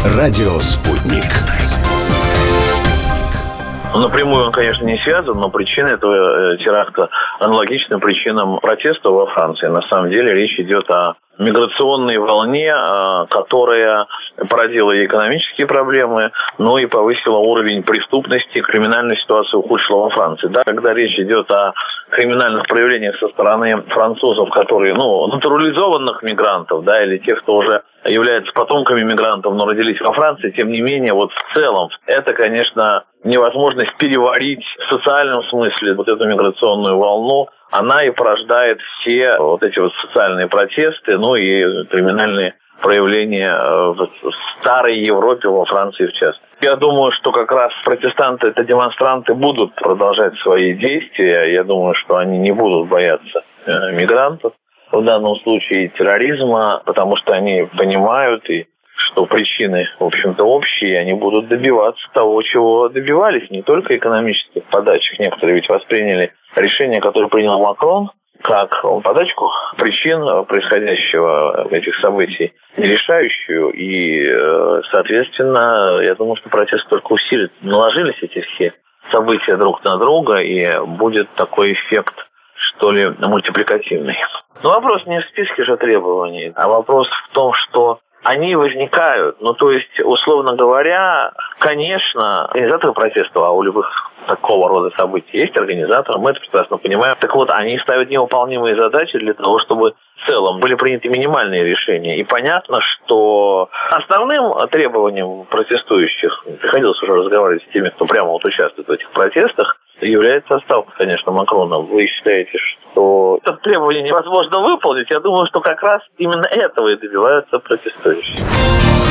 Радио «Спутник». Напрямую он, конечно, не связан, но причины этого теракта аналогичны причинам протеста во Франции. На самом деле речь идет о миграционной волне, которая породила и экономические проблемы, но и повысила уровень преступности, криминальную ситуацию ухудшила во Франции. Да, когда речь идет о криминальных проявлениях со стороны французов, которые, натурализованных мигрантов, да, или тех, кто уже является потомками мигрантов, но родились во Франции, тем не менее, вот в целом, это, конечно, невозможность переварить в социальном смысле вот эту миграционную волну, она и порождает все вот эти вот социальные протесты, и криминальные проявления в старой Европе, во Франции в частности. Я думаю, что как раз протестанты, демонстранты будут продолжать свои действия. Я думаю, что они не будут бояться мигрантов, в данном случае терроризма, потому что они понимают, что причины, в общем-то, общие, и они будут добиваться того, чего добивались, не только экономических подачек. Некоторые ведь восприняли решение, которое принял Макрон, как подачку причин происходящего этих событий нерешающую. И, соответственно, я думаю, что протест только усилит. Наложились эти все события друг на друга, и будет такой эффект, что ли, мультипликативный. Но вопрос не в списке же требований, а вопрос в том, что они возникают. То есть, условно говоря, конечно, организаторы протеста, у любых такого рода событий есть организаторы, мы это прекрасно понимаем. Так вот, они ставят невыполнимые задачи для того, чтобы в целом были приняты минимальные решения. И понятно, что основным требованием протестующих, приходилось уже разговаривать с теми, кто прямо участвует в этих протестах, является отставка, конечно, Макрона. Вы считаете, что это требование невозможно выполнить? Я думаю, что как раз именно этого и добиваются протестующие.